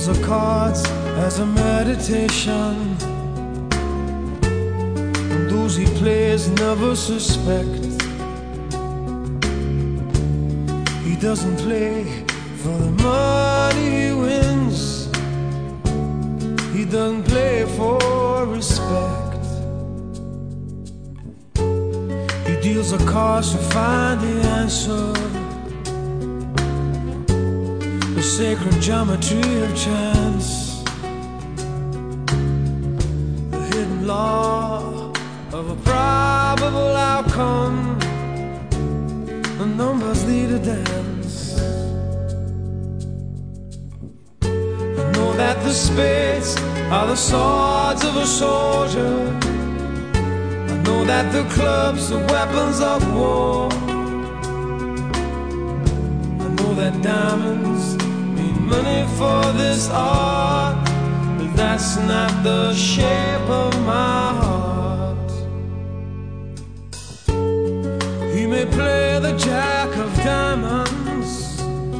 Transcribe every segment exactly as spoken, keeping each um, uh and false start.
deals the cards as a meditation, and those he plays never suspect. He doesn't play for the money he wins, he doesn't play for respect. He deals the cards to find the answer, the sacred geometry of chance, the hidden law of a probable outcome. The numbers lead a dance. I know that the spades are the swords of a soldier, I know that the clubs are weapons of war, I know that diamonds mean money for this art, but that's not the shape of my heart. He may play the jack of diamonds,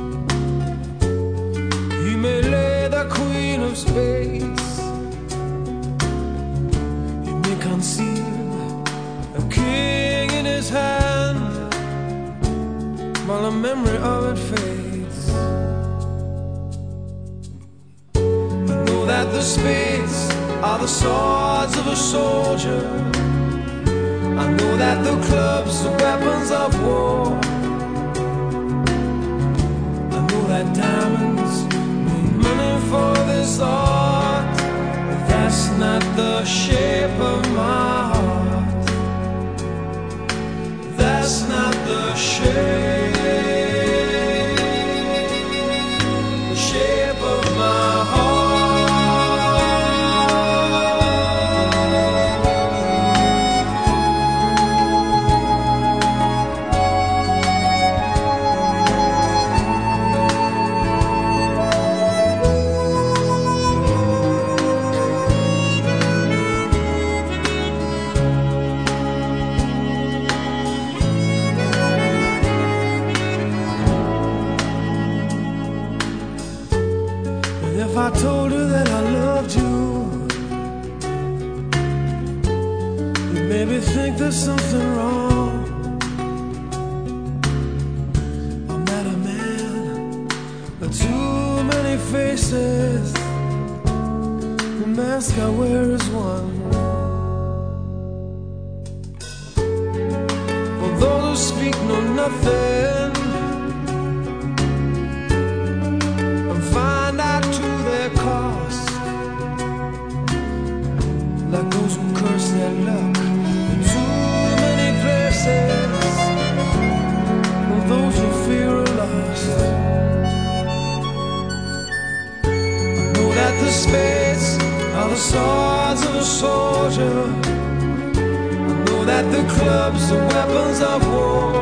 he may lay the queen of spades, he may conceal a king in his hand while the memory of it fades. I know that the spades are the swords of a soldier, I know that the clubs are weapons of war, I know that diamonds mean money for this art, but that's not the shape of my heart. That's not the shape, the shape of my heart. If I told you that I loved you, you maybe think there's something wrong. I'm not a man with too many faces, the mask I wear is one. For those who speak know nothing and find out to their cost, like those who curse their luck in too many places, or those who fear are lost. I know that the spades are the swords of a soldier, I know that the clubs are weapons of war,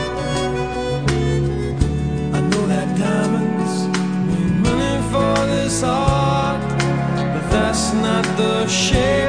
I know that diamonds mean money for this art, but that's not the shape